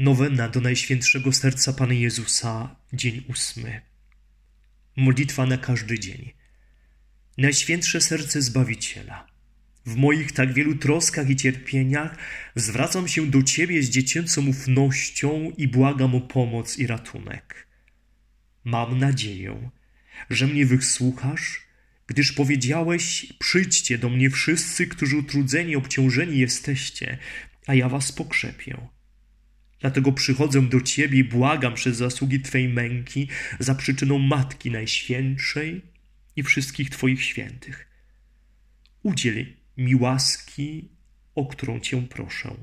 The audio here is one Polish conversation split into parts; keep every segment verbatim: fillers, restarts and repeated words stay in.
Nowena do Najświętszego Serca Pana Jezusa, dzień ósmy. Modlitwa na każdy dzień. Najświętsze Serce Zbawiciela, w moich tak wielu troskach i cierpieniach zwracam się do Ciebie z dziecięcą ufnością i błagam o pomoc i ratunek. Mam nadzieję, że mnie wysłuchasz, gdyż powiedziałeś: przyjdźcie do mnie wszyscy, którzy utrudzeni, obciążeni jesteście, a ja was pokrzepię. Dlatego przychodzę do Ciebie i błagam przez zasługi Twej męki za przyczyną Matki Najświętszej i wszystkich Twoich świętych. Udziel mi łaski, o którą Cię proszę.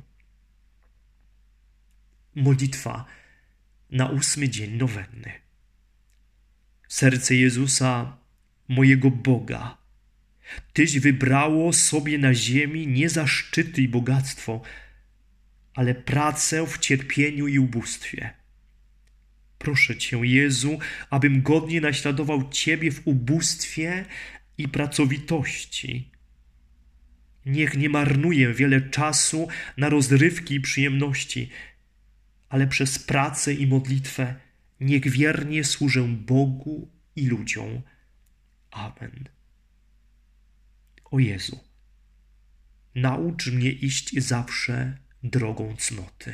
Modlitwa na ósmy dzień nowenny. Serce Jezusa, mojego Boga, Tyś wybrało sobie na ziemi nie zaszczyty i bogactwo, ale pracę w cierpieniu i ubóstwie. Proszę Cię, Jezu, abym godnie naśladował Ciebie w ubóstwie i pracowitości. Niech nie marnuję wiele czasu na rozrywki i przyjemności, ale przez pracę i modlitwę niech wiernie służę Bogu i ludziom. Amen. O Jezu, naucz mnie iść zawsze drogą cnoty.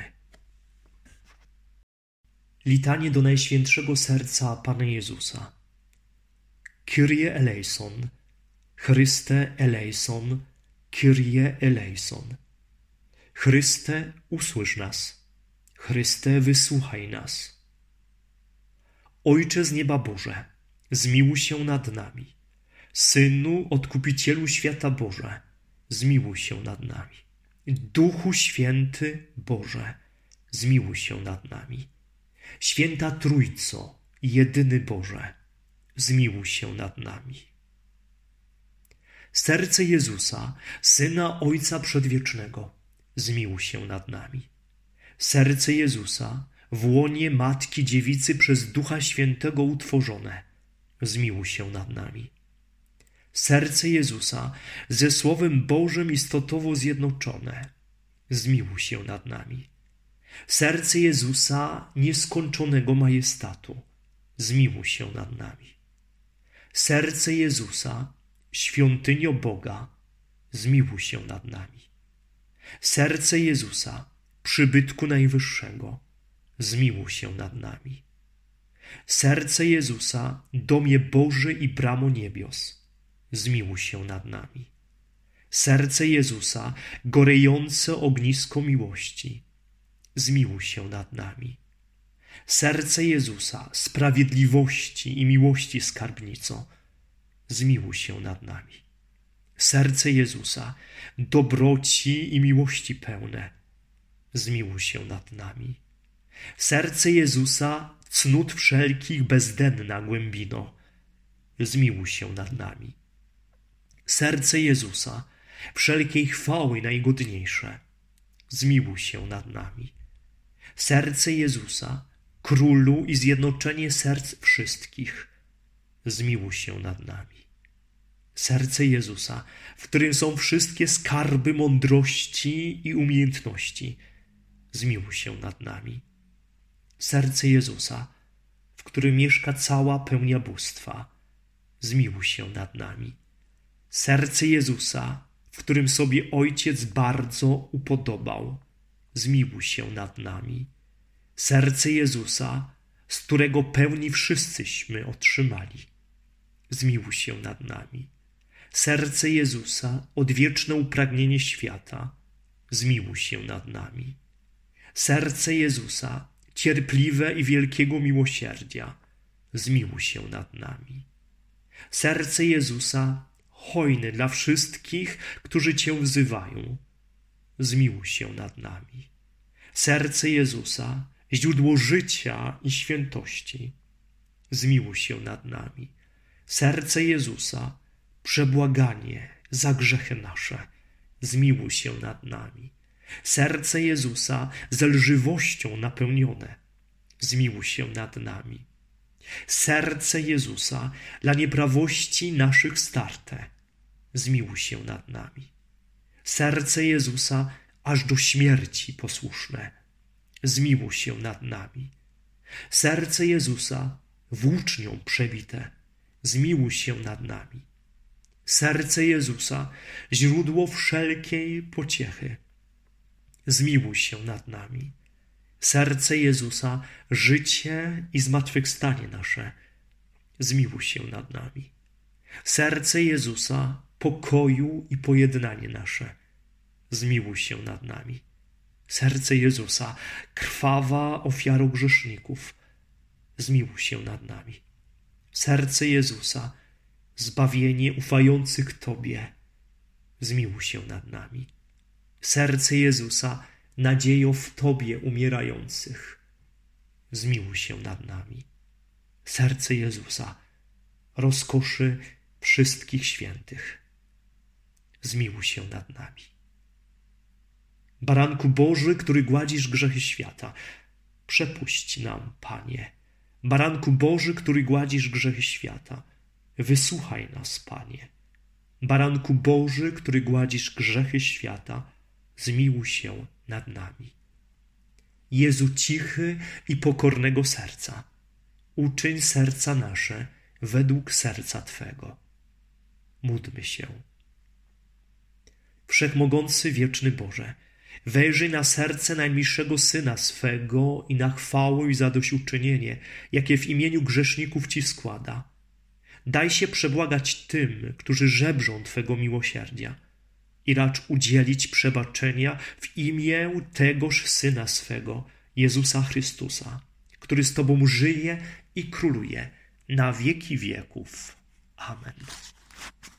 Litanie do Najświętszego Serca Pana Jezusa. Kyrie eleison, Chryste eleison, Kyrie eleison. Chryste, usłysz nas. Chryste, wysłuchaj nas. Ojcze z nieba Boże, zmiłuj się nad nami. Synu, Odkupicielu świata Boże, zmiłuj się nad nami. Duchu Święty Boże, zmiłuj się nad nami. Święta Trójco, jedyny Boże, zmiłuj się nad nami. Serce Jezusa, Syna Ojca Przedwiecznego, zmiłuj się nad nami. Serce Jezusa, w łonie Matki Dziewicy przez Ducha Świętego utworzone, zmiłuj się nad nami. Serce Jezusa, ze Słowem Bożym istotowo zjednoczone, zmiłuj się nad nami. Serce Jezusa, nieskończonego majestatu, zmiłuj się nad nami. Serce Jezusa, świątynio Boga, zmiłuj się nad nami. Serce Jezusa, przybytku Najwyższego, zmiłuj się nad nami. Serce Jezusa, domie Boży i bramo niebios, zmiłuj się nad nami. Serce Jezusa, gorejące ognisko miłości, zmiłuj się nad nami. Serce Jezusa, sprawiedliwości i miłości skarbnico, zmiłuj się nad nami. Serce Jezusa, dobroci i miłości pełne, zmiłuj się nad nami. Serce Jezusa, cnót wszelkich bezdenna głębino, zmiłuj się nad nami. Serce Jezusa, wszelkiej chwały najgodniejsze, zmiłuj się nad nami. Serce Jezusa, Królu i zjednoczenie serc wszystkich, zmiłuj się nad nami. Serce Jezusa, w którym są wszystkie skarby mądrości i umiejętności, zmiłuj się nad nami. Serce Jezusa, w którym mieszka cała pełnia bóstwa, zmiłuj się nad nami. Serce Jezusa, w którym sobie Ojciec bardzo upodobał, zmiłuj się nad nami. Serce Jezusa, z którego pełni wszyscyśmy otrzymali, zmiłuj się nad nami. Serce Jezusa, odwieczne upragnienie świata, zmiłuj się nad nami. Serce Jezusa, cierpliwe i wielkiego miłosierdzia, zmiłuj się nad nami. Serce Jezusa, hojne dla wszystkich, którzy Cię wzywają, zmiłuj się nad nami. Serce Jezusa, źródło życia i świętości, zmiłuj się nad nami. Serce Jezusa, przebłaganie za grzechy nasze, zmiłuj się nad nami. Serce Jezusa, zelżywością napełnione, zmiłuj się nad nami. Serce Jezusa, dla nieprawości naszych starte, zmiłuj się nad nami. Serce Jezusa, aż do śmierci posłuszne, zmiłuj się nad nami. Serce Jezusa, włócznią przebite, zmiłuj się nad nami. Serce Jezusa, źródło wszelkiej pociechy, zmiłuj się nad nami. Serce Jezusa, życie i zmartwychwstanie nasze, zmiłuj się nad nami. Serce Jezusa, pokoju i pojednanie nasze, zmiłuj się nad nami. Serce Jezusa, krwawa ofiaro grzeszników, zmiłuj się nad nami. Serce Jezusa, zbawienie ufających Tobie, zmiłuj się nad nami. Serce Jezusa, nadzieją w Tobie umierających, zmiłuj się nad nami. Serce Jezusa, rozkoszy wszystkich świętych, zmiłuj się nad nami. Baranku Boży, który gładzisz grzechy świata, przepuść nam, Panie. Baranku Boży, który gładzisz grzechy świata, wysłuchaj nas, Panie. Baranku Boży, który gładzisz grzechy świata, zmiłuj się nad nami. Jezu cichy i pokornego serca, uczyń serca nasze według serca Twego. Módlmy się. Wszechmogący, wieczny Boże, wejrzyj na serce najmilszego Syna swego i na chwałę i zadośćuczynienie, jakie w imieniu grzeszników Ci składa. Daj się przebłagać tym, którzy żebrzą Twego miłosierdzia i racz udzielić przebaczenia w imię tegoż Syna swego, Jezusa Chrystusa, który z Tobą żyje i króluje na wieki wieków. Amen.